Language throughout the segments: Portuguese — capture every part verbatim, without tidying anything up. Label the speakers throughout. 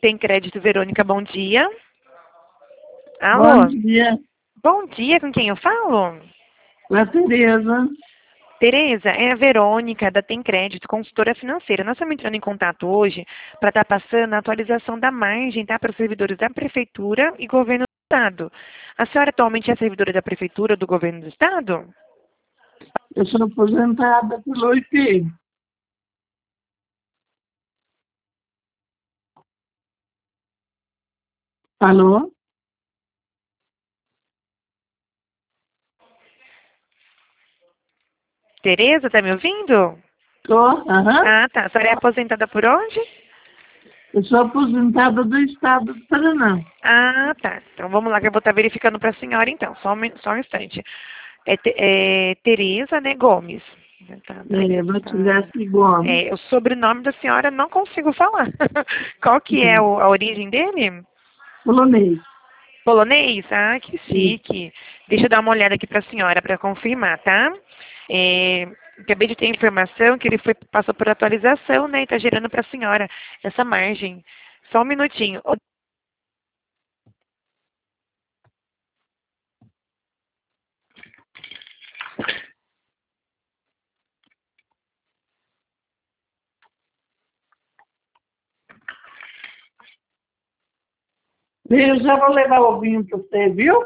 Speaker 1: Tem Crédito, Verônica, bom dia.
Speaker 2: Bom
Speaker 1: Alô?
Speaker 2: dia,
Speaker 1: Bom dia, com quem eu falo?
Speaker 2: com a Tereza.
Speaker 1: Tereza, é a Verônica, da Tem Crédito, consultora financeira. Nós estamos entrando em contato hoje para estar passando a atualização da margem, tá, para os servidores da Prefeitura e Governo do Estado. A senhora atualmente é servidora da Prefeitura ou do Governo do Estado?
Speaker 2: Eu sou aposentada pelo O I P. Alô?
Speaker 1: Tereza, tá me ouvindo?
Speaker 2: Tô, aham.
Speaker 1: Ah, tá. A senhora é aposentada por onde?
Speaker 2: Eu sou aposentada do Estado do Paraná.
Speaker 1: Ah, tá. Então vamos lá que eu vou estar verificando para a senhora então. Só um, mi- só um instante. É, Te- é Tereza, né, Gomes. Tá, tá,
Speaker 2: É,
Speaker 1: tá.
Speaker 2: Batilhasse Gomes.
Speaker 1: É, o sobrenome da senhora eu não consigo falar. Qual que é o- a origem dele?
Speaker 2: Polonês.
Speaker 1: Polonês? Ah, que
Speaker 2: Isso.
Speaker 1: chique. Deixa eu dar uma olhada aqui para a senhora para confirmar, tá? É, acabei de ter informação que ele foi, passou por atualização, né? E está gerando para a senhora essa margem. Só um minutinho. Ô,
Speaker 2: Eu já vou levar o vinho para você, viu?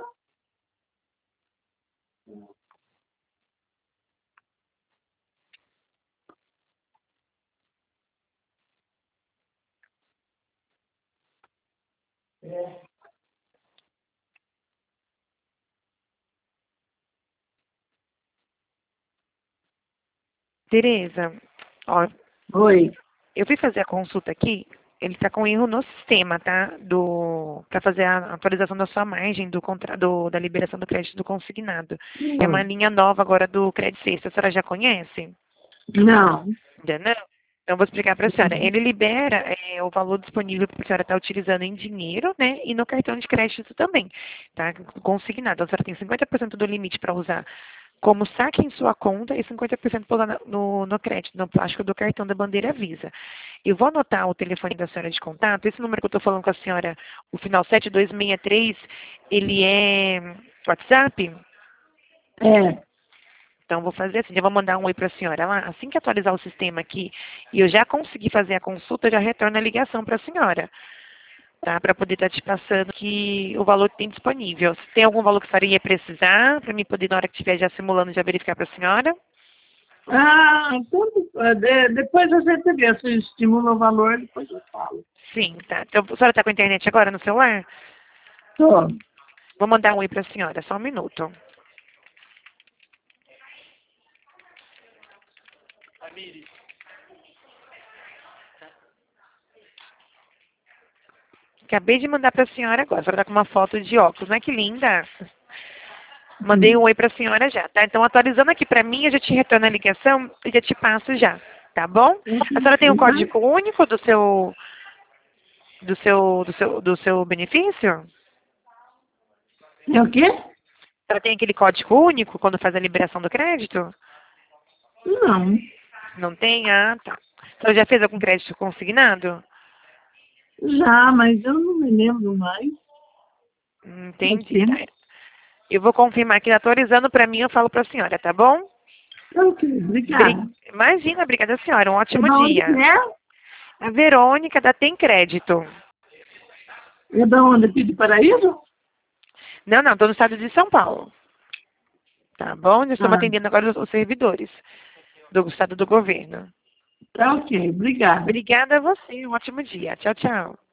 Speaker 1: Tereza, ó,
Speaker 2: Oi.
Speaker 1: eu fui fazer a consulta aqui, ele está com erro no sistema, tá? Do para fazer a atualização da sua margem do, contra, do da liberação do crédito do consignado. É uma
Speaker 2: Oi.
Speaker 1: linha nova agora do Crédito Sexta. A senhora já conhece?
Speaker 2: Não.
Speaker 1: Ainda não? Então, eu vou explicar para a senhora. Ele libera é, o valor disponível que a senhora está utilizando em dinheiro, né? E no cartão de crédito também, tá? Consignado. Então, a senhora tem cinquenta por cento do limite para usar como saque em sua conta e cinquenta por cento para usar no, no crédito, no plástico do cartão da bandeira Visa. Eu vou anotar o telefone da senhora de contato. Esse número que eu estou falando com a senhora, o final sete dois seis três, ele é WhatsApp?
Speaker 2: É.
Speaker 1: Então, vou fazer assim, já vou mandar um oi para a senhora lá. Assim que atualizar o sistema aqui e eu já conseguir fazer a consulta, eu já retorno a ligação para a senhora, tá? Para poder estar te passando que o valor que tem disponível. Se tem algum valor que a senhora ia precisar, para mim poder, na hora que estiver já simulando, já verificar para a senhora?
Speaker 2: Ah, então, de- depois a gente vê se estimula o valor, depois eu falo.
Speaker 1: Sim, tá. Então, a senhora está com a internet agora no celular?
Speaker 2: Tô.
Speaker 1: Vou mandar um oi para a senhora, só um minuto. Acabei de mandar para a senhora agora. A senhora está com uma foto de óculos, né? Que linda. Mandei um oi para a senhora já, tá? Então, atualizando aqui para mim, eu já te retorno a ligação e já te passo já, tá bom? A senhora tem o
Speaker 2: Uhum.
Speaker 1: código único do seu, do seu, do seu, do seu benefício?
Speaker 2: É o quê?
Speaker 1: A senhora tem aquele código único quando faz a liberação do crédito?
Speaker 2: Não.
Speaker 1: Não tem? Ah, tá. A senhora já fez algum crédito consignado?
Speaker 2: Já, mas eu não me lembro mais.
Speaker 1: Hum,
Speaker 2: Faz
Speaker 1: Entendi, tá.
Speaker 2: tempo.
Speaker 1: Eu vou confirmar aqui, atualizando para mim, eu falo para a senhora, tá bom?
Speaker 2: Tá ok,
Speaker 1: Bri-
Speaker 2: obrigada.
Speaker 1: Imagina, obrigada, senhora. Um
Speaker 2: É
Speaker 1: ótimo
Speaker 2: da onde que
Speaker 1: dia.
Speaker 2: é?
Speaker 1: A Verônica da Tem Crédito.
Speaker 2: É da onde? Aqui de Paraíso?
Speaker 1: Não, não, estou no estado de São Paulo. Tá bom? Nós estamos
Speaker 2: Ah,
Speaker 1: atendendo agora os, os servidores do estado do governo.
Speaker 2: tá ok, obrigada.
Speaker 1: Obrigada a você. Um ótimo dia. Tchau, tchau.